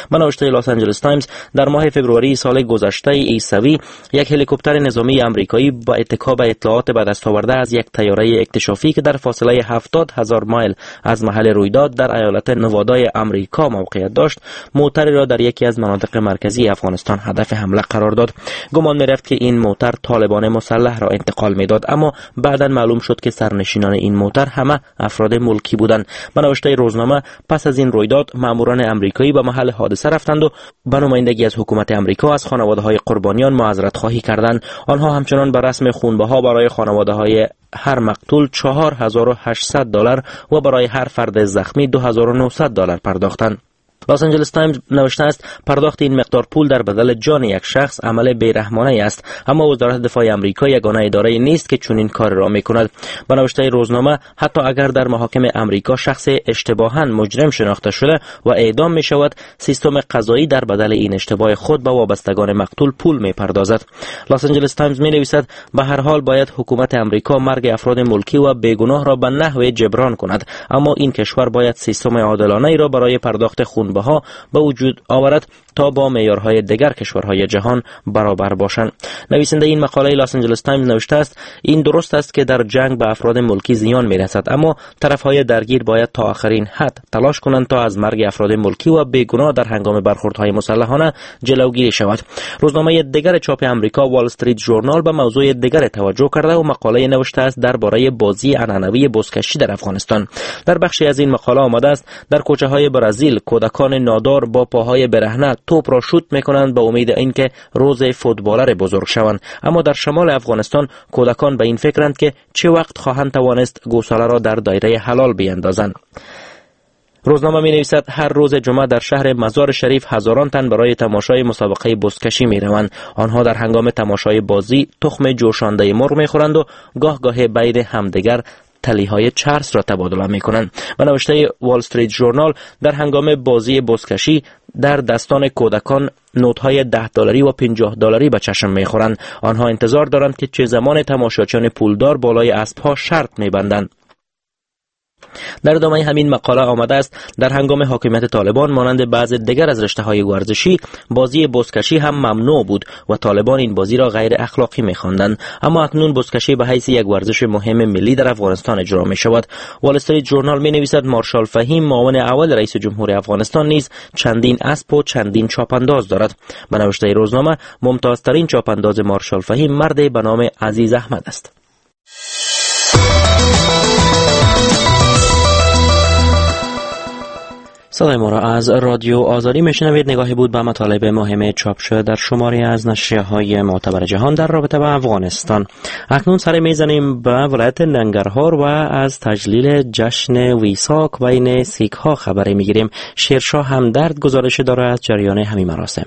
به نوشته لاس آنجلس تایمز در ماه فوریه سال گذشته عیسوی یک هلیکوپتر نظامی آمریکایی با اتکا به اطلاعات به دست آورده از یک طیاره اکتشافی که در فاصله 70,000 مایل از محل رویداد در ایالت نوادای آمریکا موقعیت داشت، موتری را در یکی از مناطق مرکزی افغانستان هدف حمله قرار داد. گمان می‌رفت که این موتر طالبان مسلح را انتقال می‌داد، اما بعداً معلوم شد که سرنشینان این موتر همه افراد ملکی بودند. به نوشته روزنامه پس از این رویداد ماموران آمریکایی به محل حادثه رفتند و به نمایندگی از حکومت آمریکا از خانواده‌های قربانیان معذرت خواهی کردند. آنها همچنان به رسم خونبها برای خانواده‌های هر مقتول $4,800 و برای هر فرد زخمی $2,900 پرداختند. لاس آنجلس تایمز نوشته است پرداخت این مقدار پول در بدل جان یک شخص عمل بیرحمانه است، اما وزارت دفاع آمریکا یگانه اداره نیست که چنین کار را میکند. به نوشته روزنامه حتی اگر در محاکم آمریکا شخص اشتباهاً مجرم شناخته شده و اعدام می شود، سیستم قضایی در بدل این اشتباه خود به وابستگان مقتول پول میپردازد. لاس آنجلس تایمز می نویسد به هر حال باید حکومت آمریکا مرگ افراد ملکی و بیگناه را به نحو جبران کند، اما این کشور باید سیستم عادلانه ای را برای پرداخت خونبها به وجود آورد تا با معیارهای دیگر کشورهای جهان برابر باشند. نویسنده این مقاله لاس آنجلس تایمز نوشته است این درست است که در جنگ به افراد ملکی زیان میرسد، اما طرفهای درگیر باید تا آخرین حد تلاش کنند تا از مرگ افراد ملکی و بیگناه در هنگام برخوردهای مسلحانه جلوگیری شود. روزنامه دیگر چاپ آمریکا وال استریت ژورنال به موضوع دیگر توجه کرده و مقاله نوشته است درباره بازی عنعنوی بزکشی در افغانستان. در بخشی از این مقاله آمده است در کوچه‌های برزیل کودکان نادار با پاهای برهنه توپ را شوت میکنند به امید اینکه روز فوتبالر بزرگ شوند، اما در شمال افغانستان کودکان به این فکرند که چه وقت خواهند توانست گوساله را در دایره حلال بیاندازند. روزنامه می نویسد هر روز جمعه در شهر مزار شریف هزاران تن برای تماشای مسابقه بزکشی می روند. آنها در هنگام تماشای بازی تخم جوشانده مرغ می خورند و گاه گاه بین همدیگر تلیهای چرس را تبادله می کنند. به نوشته وال استریت ژورنال در هنگام بازی بزکشی در دستان کودکان نوت‌های $10 و $50 به چشم می‌خورند. آنها انتظار دارند که چه زمان تماشاچیان پولدار بالای اسب‌ها شرط می‌بندند. در ادامه همین مقاله آمده است در هنگام حاکمیت طالبان مانند بعض دیگر از رشته‌های ورزشی بازی بزکشی هم ممنوع بود و طالبان این بازی را غیر اخلاقی می‌خواندند، اما اکنون بزکشی به حیث یک ورزش مهم ملی در افغانستان اجرا می‌شود. وال استریت ژورنال می‌نویسد مارشال فهیم معاون اول رئیس جمهور افغانستان نیز چندین اسب و چندین چاپانداز دارد. به نوشته روزنامه ممتازترین چاپانداز مارشال فهیم مردی به نام عزیز احمد است. صدای ما را از رادیو آزادی میشنوید. نگاهی بود به مطالب مهم چاپ شده در شماری از نشریه‌های معتبر جهان در رابطه با افغانستان. اکنون سر میزنیم به ولایت ننگرهار و از تجلیل جشن ویساک بین سیک‌ها خبری میگیریم. شیرشاه همدرد گزارش داره از جریان همین مراسم.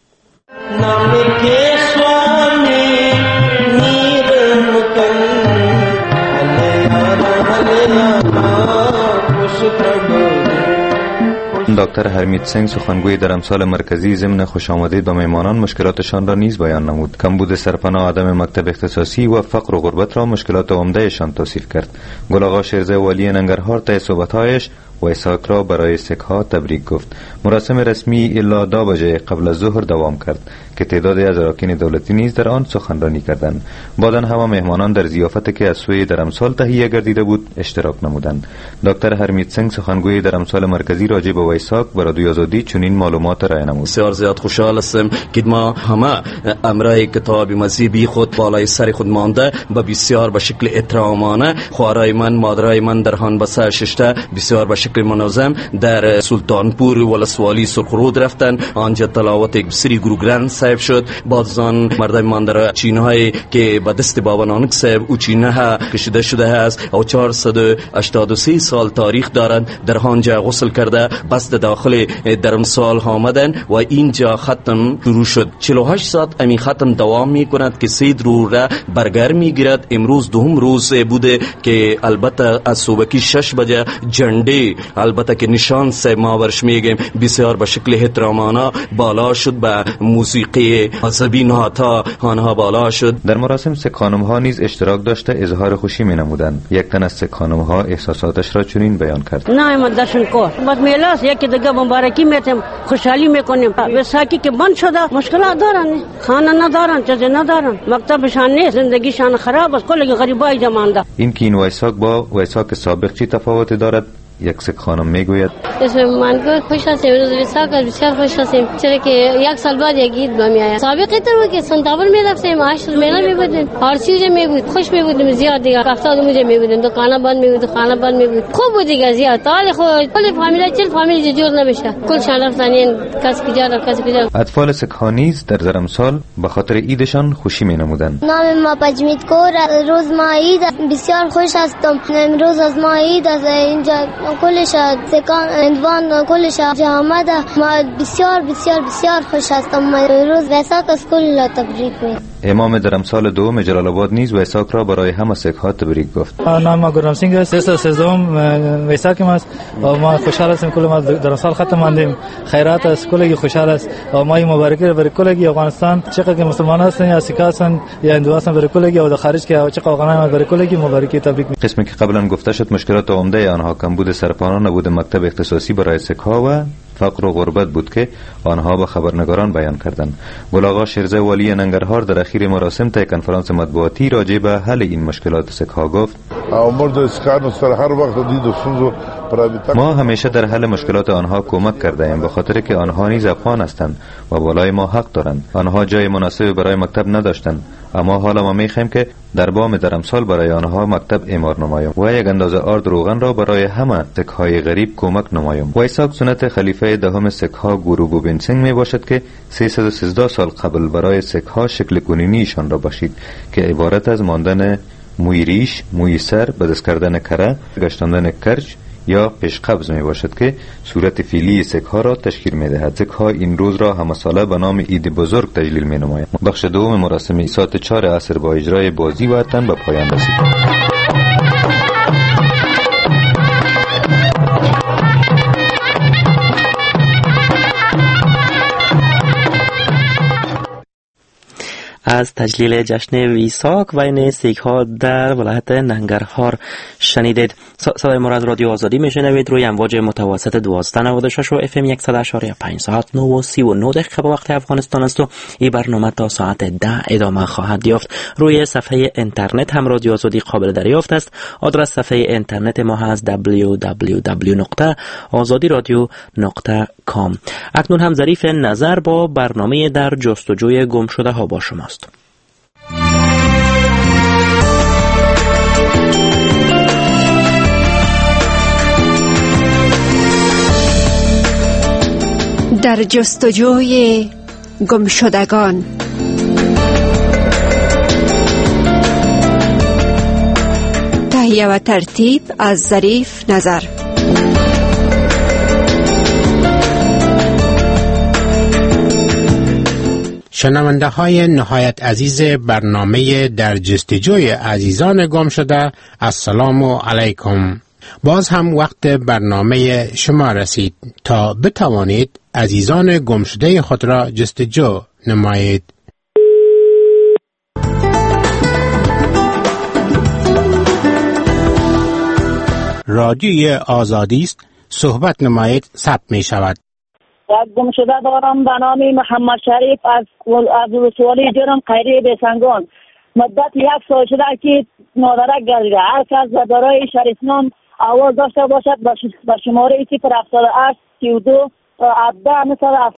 دکتر هرمیت سنگ سخنگوی در امسال مرکزی ضمن خوشامدید به مهمانان مشکلاتشان را نیز بیان نمود. کمبود سرپناه، عدم مکتب اختصاصی و فقر و غربت را مشکلات عمدهشان توصیف کرد. گل آقا شیرزه والی ننگرهار طی صحبت‌هایش ویساک را برای سیک‌ها تبریک گفت. مراسم رسمی الا 2 بجه قبل از ظهر دوام کرد که تعدادی از اراکین دولتی نیز در آن سخنرانی کردند. بعداً همه مهمانان در ضیافتی که از سوی در امسال تهیه گردیده بود اشتراک نمودند. دکتر هرمیت سنگ سخنگوی در امسال مرکزی راجع به ویساک بر رادیوی آزادی چنین معلومات را نمود. بسیار زیاد خوشحال هستم که ما همه امرای کتاب مذهبی خود بالای سر خود مانده به بسیار به شکل احترامانه خوارای من مادرای من در هان بسه ششته بسیار به شکل منظم در سلطانپور ولسوالی سرخرود رفتن. آنجا تلاوت یک بسیاری گروگران صاحب شد. بازان مردم من در چینه‌ای که به دست بابا نانک صاحب او چینه کشیده شده است و 483 سال تاریخ دارند. در آنجا غسل کرده بس داخل در امسال آمدن و اینجا ختم شروع شد. 48 ساعت امی ختم دوام می کند که 3 روز برگر می گیرد. امروز دوم روز بوده که البته از صبحی 6 بجه جنډې البته که نشانس ما برش میگیم بسیار به شکل احترامانه بالا شد، به موسیقی عصبی نهاتا آنها بالا شد. در مراسم سه خانم ها نیز اشتراک داشته اظهار خوشی می نمودند. یک تن از سه خانم ها احساساتش را چنین بیان کرد: نه ما درشن کو بس میلاس یکی دیگه مبارکی میتیم، خوشحالی میکنیم. وساکی که بند شده مشکلات دارن، خانه ندارن، چیزی ندارن، مکتبشان نیست، زندگیشان خراب است، کلی غریبای جمانده. این که این ویساک با ویساک سابق چی تفاوتی دارد؟ یک سه خانم میگوید: اسم من خوش هستیم، روز ویساک بسیار خوش هستیم، چرا که یک سال بعد یک عید با میآید. سابقی تو که سنتابر میرفتیم، 8 روز میله میبودیم، هر چیز میبود، خوش میبودیم زیاد دیگه. هفتاد موجه میبودیم، دکانا بند میبود، خانه بند میبود، خوب بود دیگه زیاد. حال خود کل فامیل چل فامیل جور نمیشه، کل شان رفتن کس کجا کس کجا. اطفال سکانیز در ظرمسال به خاطر عیدشان خوشی مینمودند. نام ما پجمید کور، روز ما عید بسیار خوش هستم. امروز از ما عید از اینجا کلش سکان اندوان کلش آمده، ما بسیار بسیار بسیار خوش هستم. روز ویساک از کل تبریک می. امام درمسال دوم جلال آباد نیز ویساک را برای همه سکه ها تبریک گفت. نام ما گرم سینگ است، 313 ویساک است و ما خوشحال هستیم. کل ما درمسال ختم ماندیم، خیرات از کلگی خوشحال است و ما مبارکی برای کلگی افغانستان، چقدر که مسلمان هستند یا سیک هستند یا هندو هستند، برای کلگی و در خارج که چقدر افغانان برای کلگی مبارکی تبریک. قسمی که قبلا گفته شد مشکلات عمده آنها کمبود سرپناه، نبود مکتب اختصاصی برای سکه ها و فقر و غربت بود که آنها به خبرنگاران بیان کردند. گل آقا شیرزه والی ننگرهار در اخیر مراسم تا کنفرانس مطبوعاتی راجع به حل این مشکلات سکه ها گفت: ما همیشه در حل مشکلات آنها کمک کرده ایم، به خاطر که آنها نیز افغان هستند و بالای ما حق دارند. آنها جای مناسب برای مکتب نداشتند، اما حالا ما میخواهیم که در بام درمسال برای آنها مکتب اعمار نماییم و یک اندازه آرد روغن را برای همه سکه های غریب کمک نماییم. ویساک سنت خلیفه دهم سکه ها گورو گوبند سینگ می باشد که 313 سال قبل برای سکه ها شکل کنینیشان را باشید که عبارت از ماندن موی ریش، موی سر، به دست کردن کره، گشتاندن کرج یا پیشقبض می باشد که صورت فعلی سکه ها را تشکیل می دهد. سکه ها این روز را همه ساله به نام عید بزرگ تجلیل می نماید. بخش دوم مراسم ساعت 4 عصر با اجرای بازی و تن به پایان رسید. از تجلیل جشن ویساک بین سیک ها در ولایت ننگرهار شنیدید. صدای ما از رادیو آزادی میشنوید روی امواج متوسط 1296 و FM 100.5 ساعت 9:39 دقیقه به وقت افغانستان است و این برنامه تا ساعت 10 ادامه خواهد یافت. روی صفحه اینترنت هم رادیو آزادی قابل دریافت است. آدرس صفحه اینترنت ما هست www.azadiradio.com. اکنون هم ظریف نظر با برنامه در جستجوی گم شده ها با شماست. در جستجوی گمشدگان. تهیه و ترتیب از ظریف نظر. شنونده های نهایت عزیز برنامه در جستجوی عزیزان گم شده، السلام علیکم. باز هم وقت برنامه شما رسید تا بتوانید عزیزان گم شده خود را جستجو نمایید. رادیوی آزادی است، صحبت نمایید، ثبت می شود. گم شده دارم به نام محمد شریف از ولسوالی جرم خیری بیسنگان. مدت 1 سال شده که مادرک گردیده. هر کس دارای شریف نام آواز داشته باشد به شماره 078 32 17